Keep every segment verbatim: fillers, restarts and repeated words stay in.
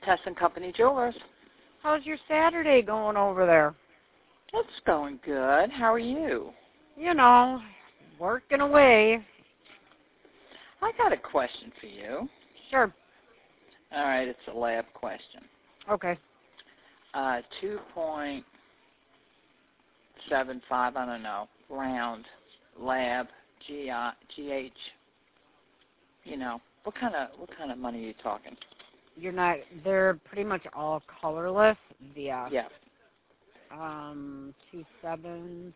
Tess and Company Jewelers. How's your Saturday going over there? It's going good. How are you? You know, working away. I got a question for you. Sure. All right, it's a lab question. Okay. Uh, two point seven five, I don't know, round, lab, G I, G H. You know, what kind of what kind of money are you talking? You're not. They're pretty much all colorless. The uh, Yeah. Um, two sevens,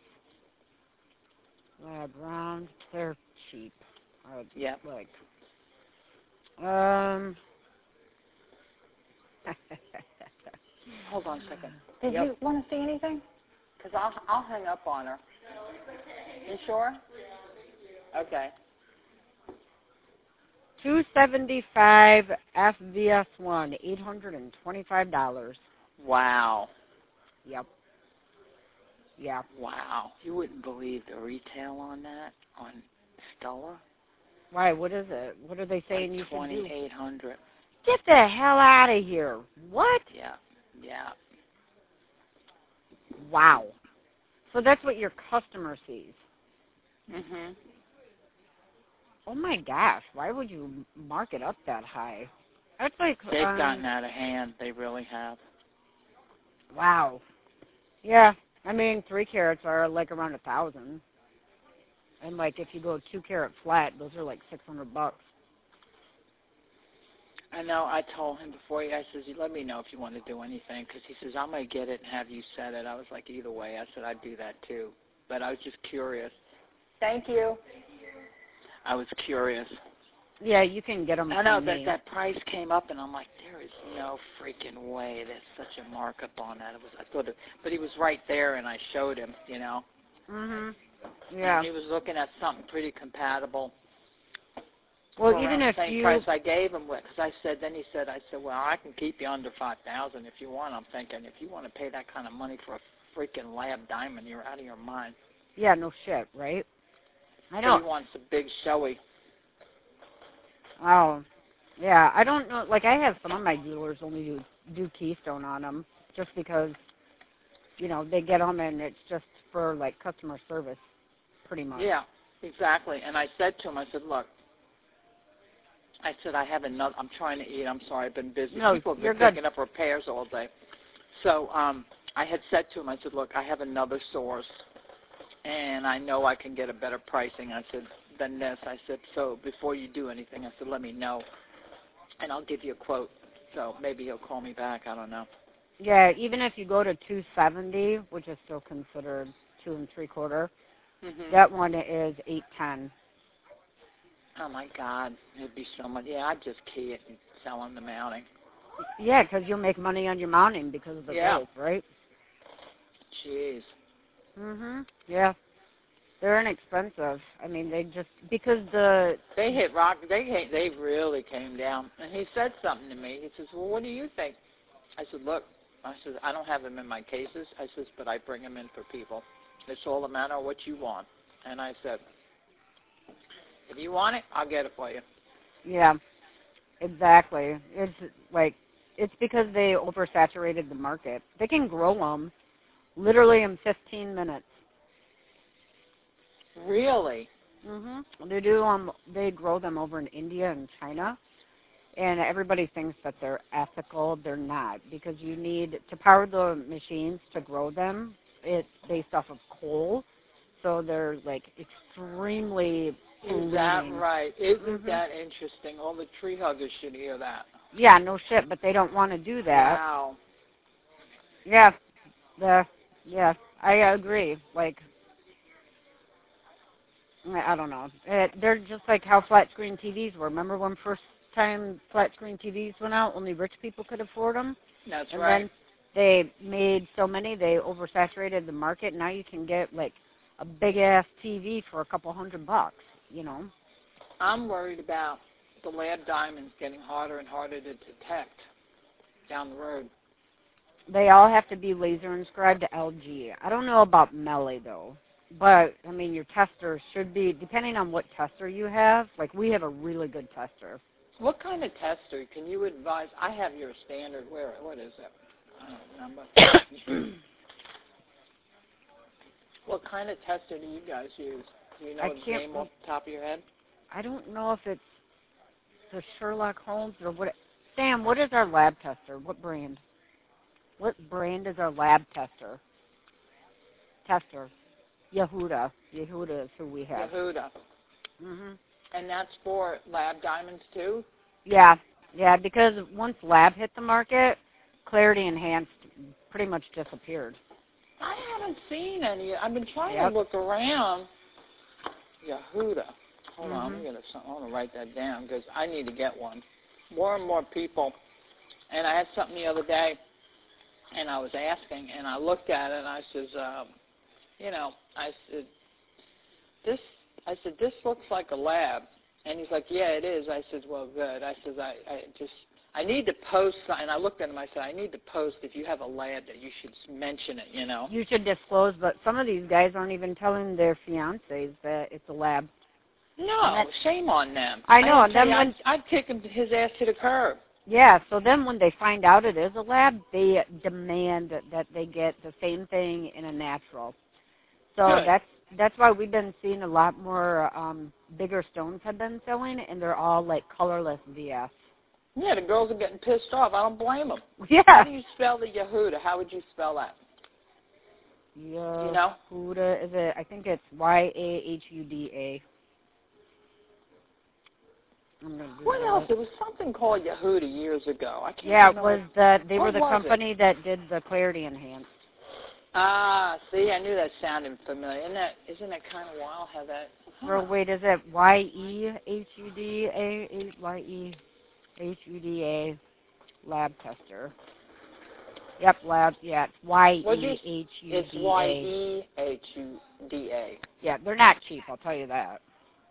lab round. They're cheap. Uh, yeah. Like. Um. Hold on a second. Did Yep. you want to see anything? Because I'll, I'll hang up on her. You sure? Okay. two seventy-five F V S one, eight hundred and twenty-five dollars. Wow. Yep. Yeah. Wow. You wouldn't believe the retail on that, on Stella? Why? What is it? What are they saying like you should do? twenty-eight hundred. Get the hell out of here. What? Yeah. Yeah. Wow. So that's what your customer sees. Mhm. Oh my gosh, why would you mark it up that high? That's like They've um, gotten out of hand. They really have. wow. Yeah, I mean three carats are like around a thousand, and like if you go two carat flat, those are like six hundred bucks. I know. I told him before. I says, "You let me know if you want to do anything," because he says, "I'm gonna get it and have you set it." I was like, "Either way," I said, "I'd do that too," but I was just curious. Thank you. I was curious. Yeah, you can get them. I know from that me. that price came up, and I'm like, there is no freaking way. There's such a markup on that. It was, I thought, it, but he was right there, and I showed him, you know. Mhm. Yeah. And he was looking at something pretty compatible. Well, for even around if the same you price I gave him, because I said, then he said, I said, well, I can keep you under five thousand if you want. I'm thinking, if you want to pay that kind of money for a freaking lab diamond, you're out of your mind. Yeah, no shit, right? I So know. he wants a big showy. Oh, yeah. I don't know. Like I have some of my jewelers only do do keystone on them, just because, you know, they get them and it's just for like customer service, pretty much. Yeah, exactly. And I said to him, I said, look, I said, I have another, I'm trying to eat. I'm sorry, I've been busy. No, People have you're been good. picking up repairs all day. So um, I had said to him, I said, look, I have another source, and I know I can get a better pricing. I said, than this. I said, so before you do anything, I said, let me know, and I'll give you a quote. So maybe he'll call me back. I don't know. Yeah, even if you go to two seventy, which is still considered two and three quarter, Mm-hmm. that one is eight ten. Oh, my God. It'd be so much. Yeah, I'd just key it and sell on the mounting. Yeah, because you'll make money on your mounting because of the Yeah. gold, right? Jeez. Mhm. Yeah. They're inexpensive. I mean, they just because the They hit rock. They hit, they really came down. And he said something to me. He says, well, what do you think? I said, look, I said, I don't have them in my cases. I says, but I bring them in for people. It's all a matter of what you want. And I said, if you want it, I'll get it for you. yeah, exactly. It's like it's because they oversaturated the market. They can grow them literally in fifteen minutes. Really? Mhm. They do um they grow them over in India and China. And everybody thinks that they're ethical. They're not, because you need to power the machines to grow them. It's based off of coal, so they're like extremely Is that polluting. right? Isn't Mhm. that interesting? All the tree huggers should hear that. Yeah, no shit, but they don't want to do that. Wow. Yeah, the yeah, I agree. Like, I don't know. It, they're just like how flat screen T Vs were. Remember when first time flat screen T Vs went out? Only rich people could afford them. That's and right. then they made so many, they oversaturated the market. Now you can get like a big ass T V for a couple hundred bucks. You know. I'm worried about the lab diamonds getting harder and harder to detect down the road. They all have to be laser inscribed to L G. I don't know about Melee though, but I mean your tester should be, depending on what tester you have. Like we have a really good tester. What kind of tester can you advise? I have your standard. Where? What is it? I don't remember. What kind of tester do you guys use? Do you know I its can't name off the top of your head? I don't know if it's the Sherlock Holmes or what. Sam, what is our lab tester? What brand? What brand is our lab tester? Tester. Yehuda. Yehuda is who we have. Yehuda. Mhm. And that's for lab diamonds too? Yeah, yeah. Because once lab hit the market, Clarity Enhanced pretty much disappeared. I haven't seen any. I've been trying Yep. to look around. Yehuda. Hold Mhm. on, I'm gonna. I want to write that down because I need to get one. More and more people. And I had something the other day, and I was asking, and I looked at it, and I says, um, you know, I said, this. I said, this looks like a lab. And he's like, yeah, it is. I said, well, good. I said, I, I just, I need to post, and I looked at him, I said, I need to post if you have a lab that you should mention it, you know. You should disclose, but some of these guys aren't even telling their fiancés that it's a lab. No, shame on them. I know. I And then you, when, I'd, I'd kick him his ass to the curb. yeah, so then when they find out it is a lab, they demand that they get the same thing in a natural. So Good. that's that's why we've been seeing a lot more um, bigger stones have been selling, and they're all like colorless V S. Yeah, the girls are getting pissed off. I don't blame them. Yeah. How do you spell the Yehuda? How would you spell that? Yeah. You know? Yehuda, is it? I think it's Y A H U D A. I'm gonna do What that. else? There was something called Yehuda years ago. I can't Yeah, it remember. was the they What were the was company that did the Clarity Enhanced. Ah, see, I knew that sounded familiar. Isn't that, isn't that kind of wild how that... Huh. Or wait, is it Y E H U D A? Y E H U D A lab tester. Yep, lab, yeah, it's Y E H U D A. It's Y E H U D A. Yeah, they're not cheap, I'll tell you that.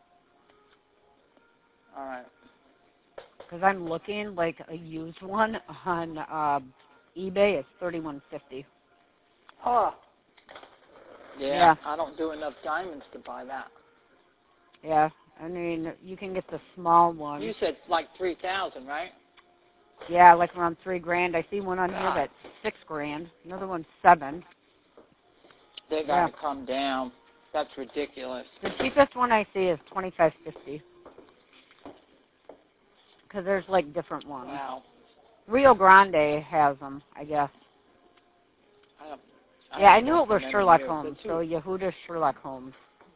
All right. Because I'm looking, like, a used one on uh, eBay, it's thirty-one fifty. Oh. Yeah, Yeah. I don't do enough diamonds to buy that. Yeah, I mean, you can get the small one. You said like three thousand, right? Yeah, like around three grand. I see one on God. here that's six grand. Another one's seven. They got to Yeah. come down. That's ridiculous. The cheapest one I see is twenty-five fifty. Because there's like different ones. Wow. Rio Grande has them, I guess. I don't, I Yeah, I haven't knew bought it was them in Sherlock years. Holmes. They're So too- Yehuda Sherlock Holmes.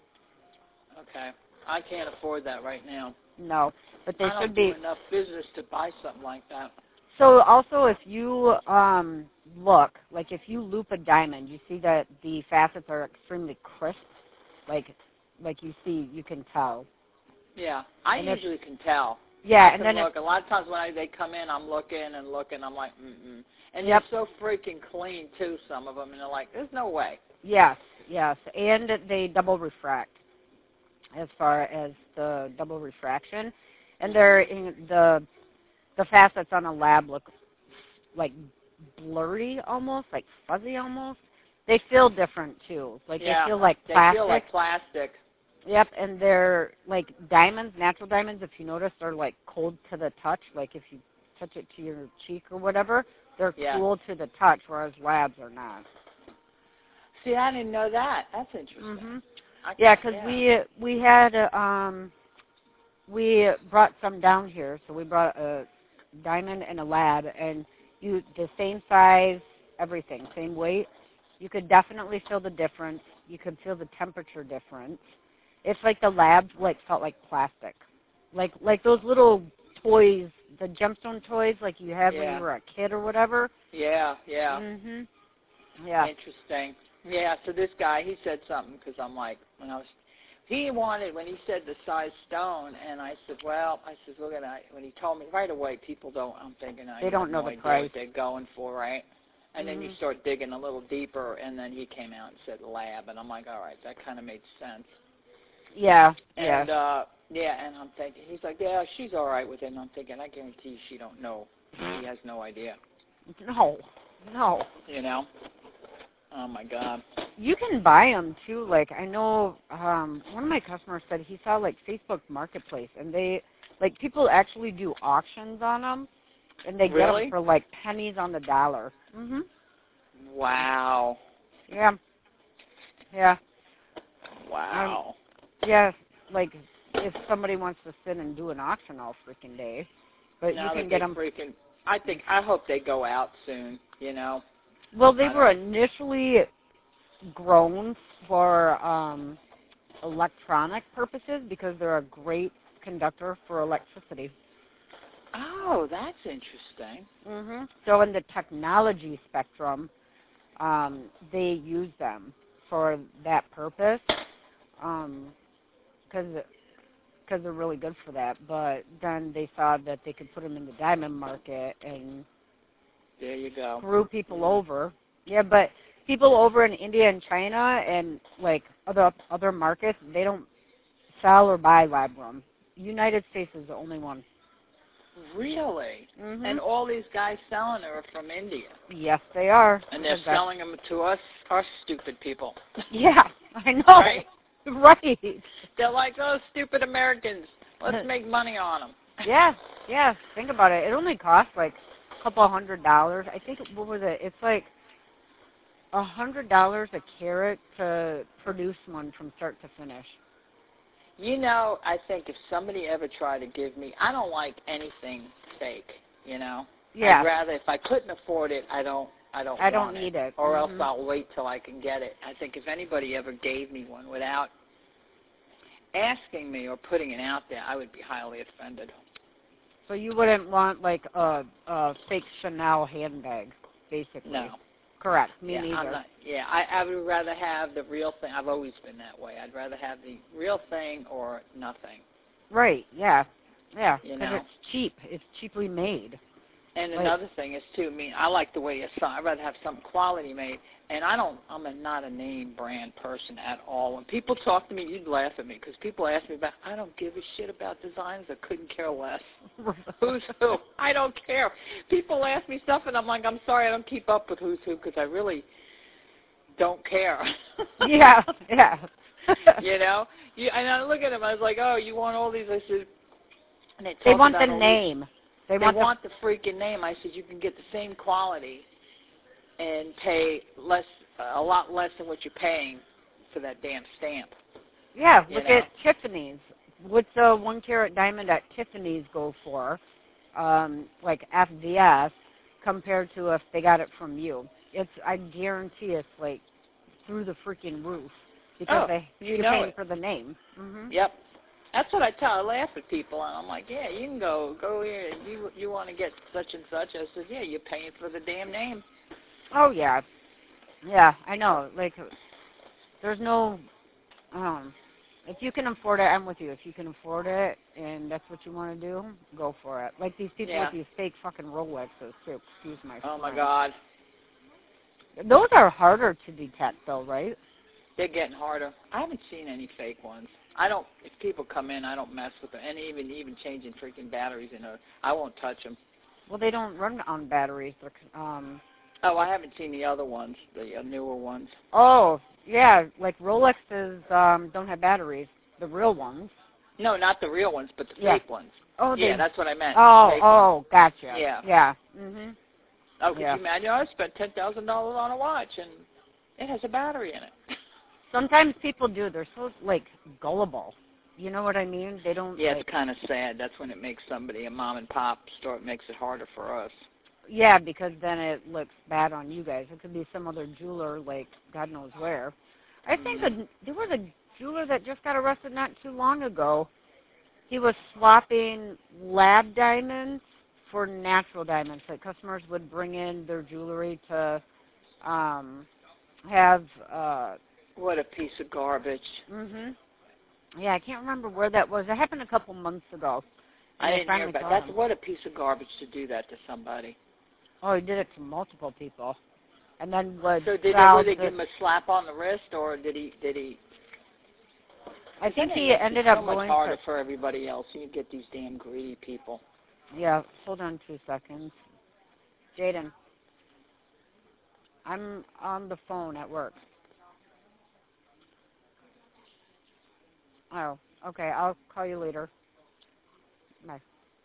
Okay. I can't afford that right now. No, but they I don't should be. do enough business to buy something like that. So also, if you um, look, like if you loop a diamond, you see that the facets are extremely crisp. Like, like you see, you can tell. Yeah, I And if- usually can tell. Yeah, I and can then look. A lot of times when I, they come in, I'm looking and looking. I'm like, mm-mm. And Yep. they're so freaking clean, too, some of them. And they're like, there's no way. if, yes, yes, and they double refract as far as the double refraction, and they're in the the facets on a lab look like blurry almost, like fuzzy almost. They feel different too. Like Yeah, they feel like They plastic. feel like plastic. Yep, and they're like diamonds, natural diamonds. If you notice, they're like cold to the touch. Like if you touch it to your cheek or whatever, they're Yeah. cool to the touch, whereas labs are not. See, I didn't know that. That's interesting. hmm I, Yeah, because we we had um we brought some down here, so we brought a diamond and a lab, and you the same size, everything, same weight. You could definitely feel the difference. You could feel the temperature difference. It's like the labs like felt like plastic, like like those little toys, the gemstone toys, like you had when Yeah. you were a kid or whatever. Yeah, yeah. Mhm. Yeah. Interesting. Yeah, so this guy, he said something because I'm like, when I was, he wanted, when he said the size stone, and I said, well, I said, look at that. When he told me, right away, people don't, I'm thinking, I They don't have know no the idea price. what they're going for, right? And then you Mhm. start digging a little deeper, and then he came out and said lab, and I'm like, all right, that kind of made sense. Yeah. And, yeah. uh, yeah, and I'm thinking, he's like, yeah, she's all right with it, and I'm thinking, I guarantee you she don't know. She has no idea, No. No. you know? Oh, my God. You can buy them too. Like I know um, one of my customers said he saw like Facebook Marketplace, and they Like, people actually do auctions on them, and they get Really? them for, like, pennies on the dollar. hmm Wow. Yeah. Yeah. Wow. Um, yeah, like, if somebody wants to sit and do an auction all freaking day. But now you that can they get them. freaking, I think, I hope they go out soon, you know. Well, they I were don't- initially grown for um, electronic purposes because they're a great conductor for electricity. Oh, that's interesting. hmm So in the technology spectrum, um, they use them for that purpose because because they're really good for that. But then they saw that they could put them in the diamond market and There you go. screw people Mhm. over. Yeah, but people over in India and China and like other other markets, they don't sell or buy labrum. United States is the only one. Really? hmm And all these guys selling are from India. Yes, they are. And they're Because selling them to us, us stupid people. yeah, I know. Right? Right. They're like, oh, stupid Americans. Let's make money on them. Yeah, yeah. Think about it. It only costs like a couple hundred dollars. I think what was it? It's like a hundred dollars a carat to produce one from start to finish. You know, I think if somebody ever tried to give me, I don't like anything fake, you know. Yeah. I'd rather, if I couldn't afford it, I don't I don't I don't want need it. it. Or Mhm. else I'll wait till I can get it. I think if anybody ever gave me one without asking me or putting it out there, I would be highly offended. So you wouldn't want like a, a fake Chanel handbag, basically. No. Correct. Me yeah, neither. I'm not, yeah, I, I would rather have the real thing. I've always been that way. I'd rather have the real thing or nothing. Right. Yeah. Yeah. You Because know. it's cheap. It's cheaply made. And Like- another thing is too. I mean, I like the way it's. I'd rather have some quality made. And I don't. I'm a, not a name brand person at all. When people talk to me, you'd laugh at me because people ask me about. I don't give a shit about designs. I couldn't care less. Who's who? I don't care. People ask me stuff, and I'm like, I'm sorry, I don't keep up with who's who because I really don't care. Yeah. Yeah. You know. You, and I look at them. I was like, oh, you want all these? I said. And they, They talk want about the all name. These, They, they want, want the, the freaking name. I said you can get the same quality and pay less, a lot less than what you're paying for that damn stamp. the, Yeah. You Look know? at Tiffany's. What's the one carat diamond at Tiffany's go for? Um, like F V S compared to if they got it from you. It's I guarantee it's like through the freaking roof because Oh, they you you're know paying it. for the name. hmm Yep. That's what I tell. I laugh at people, and I'm like, yeah, you can go, go here. You you want to get such and such? I said, yeah, you're paying for the damn name. Oh yeah, yeah. I know. Like, there's no. Um, if you can afford it, I'm with you. If you can afford it and that's what you want to do, go for it. Like these people Yeah. with these fake fucking Rolexes too. Excuse my. Oh my French. God, Those are harder to detect, though, right? they're getting harder. I haven't seen any fake ones. I don't. If people come in, I don't mess with them. And even even changing freaking batteries in a, I won't touch them. Well, they don't run on batteries. They're, um. Oh, I haven't seen the other ones, the uh, newer ones. Oh, yeah. Like Rolexes um don't have batteries. The real ones. No, not the real ones, but the Yeah. fake ones. Oh, Yeah, they. that's what I meant. Oh, Fake ones. oh, gotcha. Yeah. Yeah. Mhm. Oh, could Yeah. you imagine? I spent ten thousand dollars on a watch, and it has a battery in it. Sometimes people do. They're so like gullible. You know what I mean? They don't. Yeah, like, it's kind of sad. That's when it makes somebody a mom and pop store. It makes it harder for us. Yeah, because then it looks bad on you guys. It could be some other jeweler, like God knows where. I think a, there was a jeweler that just got arrested not too long ago. He was swapping lab diamonds for natural diamonds. Like customers would bring in their jewelry to um, have. Uh, What a piece of garbage. mhm. Yeah, I can't remember where that was. It happened a couple months ago. I And they didn't hear finally about caught that. him. What a piece of garbage to do that to somebody. Oh, he did it to multiple people, and then would So did they, sell would they the- give him a slap on the wrist, or did he? Did he? I think That he makes it ended so up much going harder to. for everybody else. You get these damn greedy people. Yeah, hold on two seconds. Jaden, I'm on the phone at work. Oh, okay, I'll call you later. My,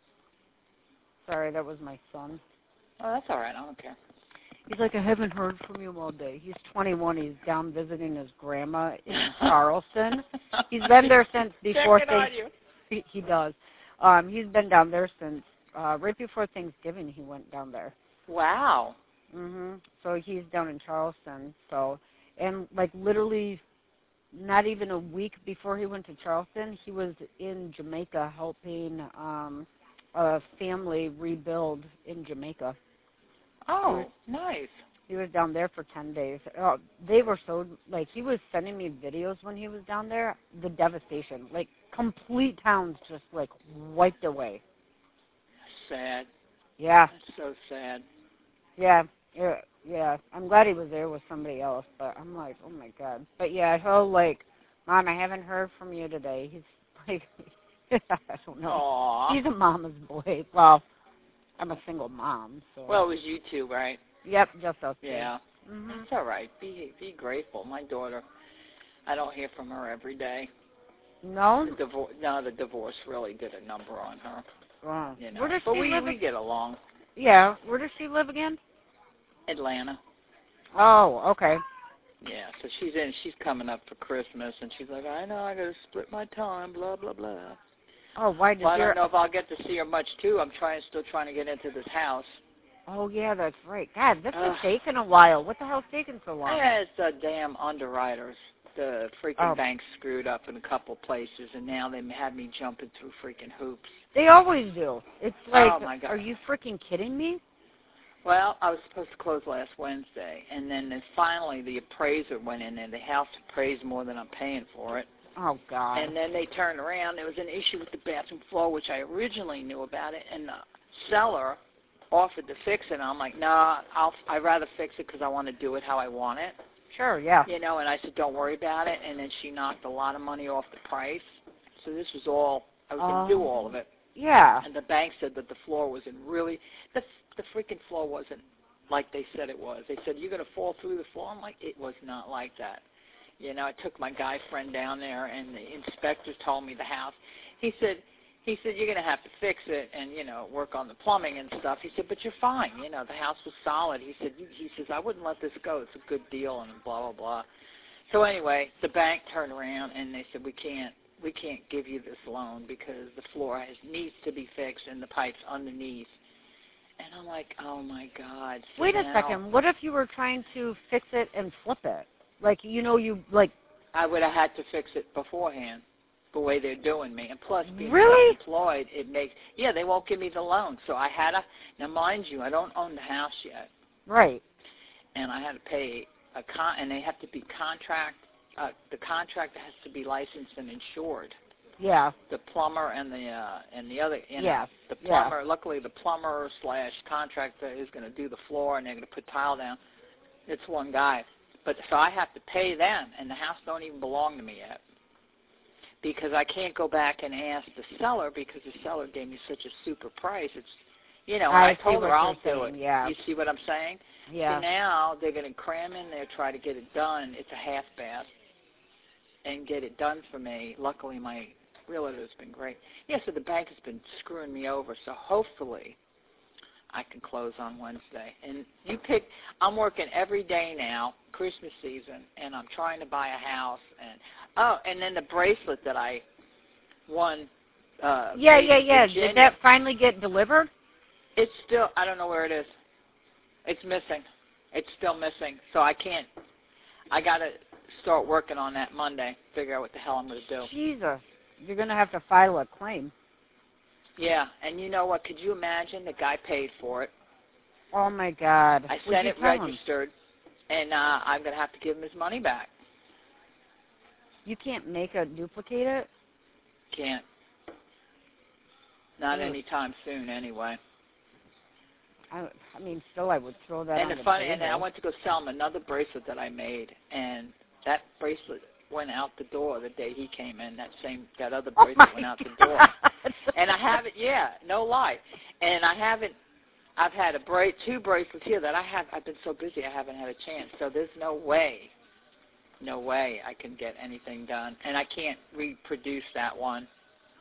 sorry, that was my son. Oh, that's all right. I don't care. He's like, I haven't heard from you all day. He's twenty-one. He's down visiting his grandma in Charleston. He's been there since before Checking on things. you. He, he does. Um, he's been down there since uh, right before Thanksgiving. He went down there. Wow. Mhm. So he's down in Charleston. So, and like literally, not even a week before he went to Charleston, he was in Jamaica helping um, a family rebuild in Jamaica. Oh, nice. He was down there for ten days. Oh, they were so, like, he was sending me videos when he was down there, the devastation. Like, complete towns just, like, wiped away. Sad. Yeah. That's so sad. Yeah. Yeah. Yeah. I'm glad he was there with somebody else, but I'm like, oh, my God. But, yeah, he'll, like, Mom, I haven't heard from you today. He's, like, I don't know. Aww. He's a mama's boy. Well, I'm a single mom, so. Well, it was you two, right? Yep, just us two. Yeah. Mm-hmm. That's all right. Be be grateful. My daughter, I don't hear from her every day. No? The divorce, no, the divorce really did a number on her. Wow. You know, Where does but she we live? we get along. Yeah. Where does she live again? Atlanta. Oh, okay. Yeah. So she's in. She's coming up for Christmas, and she's like, I know I got to split my time. Blah blah blah. Oh, why does Well, I your... don't know if I'll get to see her much too. I'm trying, still trying to get into this house. Oh, yeah, that's right. God, this Ugh. has taken a while. What the hell's taking so long? Yeah, it's the damn underwriters. The freaking Oh. bank screwed up in a couple places, and now they had me jumping through freaking hoops. They always do. It's like, Oh, my God. are you freaking kidding me? Well, I was supposed to close last Wednesday, and then then finally the appraiser went in there. The house appraised more than I'm paying for it. Oh, God. And then they turned around. There was an issue with the bathroom floor, which I originally knew about it, and the seller offered to fix it. And I'm like, nah, I'll, I'd rather fix it because I want to do it how I want it. Sure, yeah. You know, and I said, don't worry about it. And then she knocked a lot of money off the price. So this was all, I was going to do all of it. Yeah. And the bank said that the floor wasn't really, the, the freaking floor wasn't like they said it was. They said, you're going to fall through the floor? I'm like, it was not like that. You know, I took my guy friend down there, and the inspector told me the house. He said, he said, you're going to have to fix it and, you know, work on the plumbing and stuff. He said, but you're fine. You know, the house was solid. He said, he says, I wouldn't let this go. It's a good deal and blah, blah, blah. So anyway, the bank turned around, and they said, we can't, we can't give you this loan because the floor has, needs to be fixed and the pipes underneath. And I'm like, oh, my God. So Wait a now, second. What if you were trying to fix it and flip it? Like, you know, you, like... I would have had to fix it beforehand, the way they're doing me. And plus, being Really? self-employed, it makes, yeah, they won't give me the loan. So I had to, now mind you, I don't own the house yet. Right. And I had to pay a con, and they have to be contract, uh, the contractor has to be licensed and insured. Yeah. The plumber and the, uh, and the other, you know, Yeah. the Yeah. plumber, luckily the plumber slash contractor is going to do the floor and they're going to put tile down. It's one guy. But so I have to pay them, and the house don't even belong to me yet because I can't go back and ask the seller because the seller gave me such a super price. It's, you know, I I see told what her I'll you're do saying, it. yeah. You see what I'm saying? Yeah. So now they're going to cram in there, try to get it done. It's a half bath, and get it done for me. Luckily, my realtor has been great. Yeah, so the bank has been screwing me over. So hopefully I can close on Wednesday. And you pick, I'm working every day now, Christmas season, and I'm trying to buy a house. And oh, and then the bracelet that I won. Uh, Yeah, yeah, yeah. Virginia, Did that finally get delivered? It's still, I don't know where it is. It's missing. It's still missing. So I can't, I got to start working on that Monday, figure out what the hell I'm going to do. Jesus. You're going to have to file a claim. Yeah, and you know what? Could you imagine? The guy paid for it. Oh, my God. I What'd sent you it tell him? registered, and uh, I'm going to have to give him his money back. You can't make a duplicate it? Can't. Not Ugh. anytime soon, anyway. I, I mean, still, I would throw that And on the the funny, table. and I went to go sell him another bracelet that I made, and that bracelet went out the door the day he came in. That same, that other Oh, bracelet my went out God. the door. And I haven't, yeah, no lie. And I haven't, I've had a bra- two bracelets here that I have, I've been so busy I haven't had a chance. So there's no way, no way I can get anything done. And I can't reproduce that one.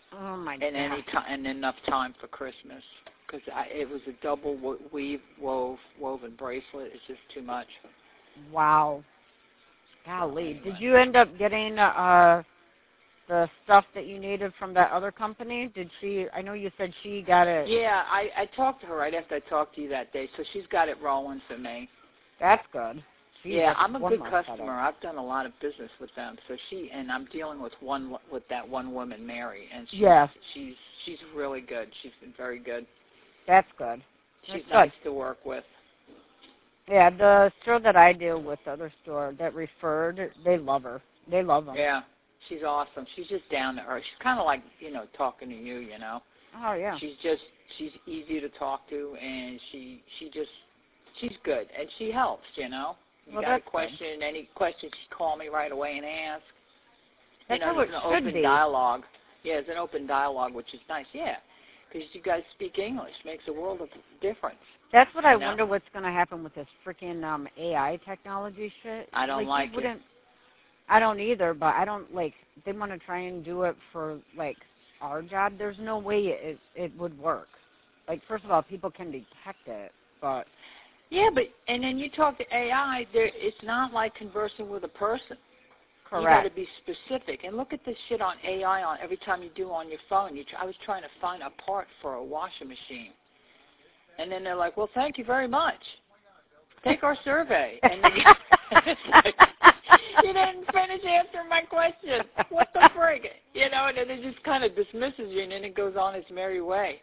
Oh my and any god. time and enough time for Christmas because it was a double wo- weave wove woven bracelet. It's just too much. Wow. So Golly. anyway. Did you end up getting uh the stuff that you needed from that other company? Did she? I know you said she got it. Yeah, I I talked to her right after I talked to you that day, so she's got it rolling for me. That's good. Jeez, Yeah, that's I'm a one good more customer. setup. I've done a lot of business with them. So she and I'm dealing with one with that one woman, Mary, and she's Yes. she's she's really good. She's been very good. That's good. She's That's nice good. to work with. Yeah, the store that I deal with, the other store that referred, they love her. They love them. Yeah, she's awesome. She's just down to earth. She's kind of like you know talking to you. You know. Oh yeah. She's just she's easy to talk to, and she she just she's good, and she helps. You know. You Well, got a that's question, good. any questions, she call me right away and ask. That's you know, how it there's an should open be. dialogue. Yeah, it's an open dialogue, which is nice. Yeah, because you guys speak English, makes a world of difference. That's what I you know? wonder what's going to happen with this freaking um, A I technology shit. I don't like, you it. wouldn't, I don't either, but I don't, like, they want to try and do it for, like, our job. There's no way it it would work. Like, first of all, people can detect it, but... Yeah, but, and then you talk to A I, there, it's not like conversing with a person. Correct. You got to be specific. And look at this shit on A I on every time you do on your phone. You try, I was trying to find a part for a washing machine. And then they're like, well, thank you very much. Take our survey. And then you, it's like, you didn't finish answering my question. What the frig? You know, and then it just kind of dismisses you, and then it goes on its merry way.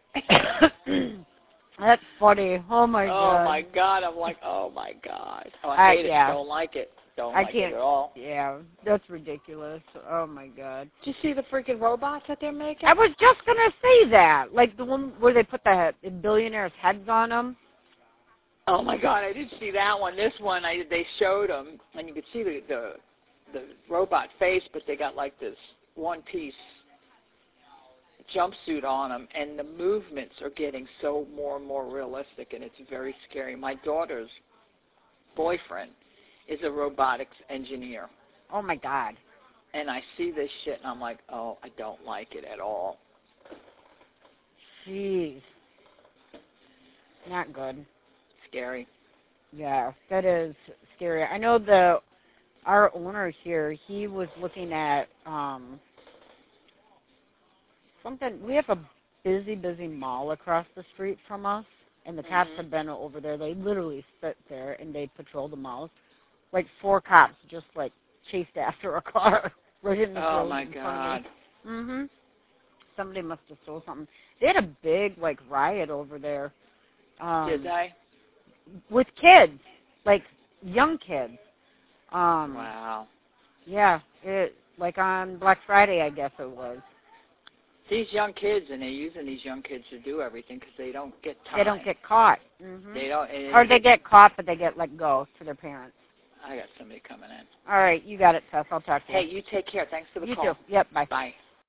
That's funny. Oh, my oh, God. my God. I'm like, oh, my God. Oh, I hate I, it. yeah. Don't like it. Don't I like can't, it at all. Yeah, that's ridiculous. Oh, my God. Did you see the freaking robots that they're making? I was just going to say that. Like the one where they put the, the billionaires' heads on them. Oh, my God. I did see that one. This one, I they showed them, and you could see the, the, the robot face, but they got like this one-piece jumpsuit on them, and the movements are getting so more and more realistic, and it's very scary. My daughter's boyfriend is a robotics engineer. Oh, my God. And I see this shit, and I'm like, oh, I don't like it at all. Jeez. Not good. Scary. Yeah, that is scary. I know the our owner here, he was looking at um something. We have a busy, busy mall across the street from us, and the cops Mhm. have been over there. They literally sit there and they patrol the malls. Like four cops just like chased after a car right in the Oh, road my in front of me. God. Mhm. Somebody must have stole something. They had a big like riot over there. Um, Did they? With kids, like young kids. Um, Wow. Yeah, it like on Black Friday, I guess it was. These young kids, and they're using these young kids to do everything because they don't get time. They don't get caught. Mm-hmm. They don't. And Or they get caught, but they get let go to their parents. I got somebody coming in. All right, you got it, Tess. I'll talk to you. Hey, you take care. Thanks for the You call. too. Yep, bye. Bye.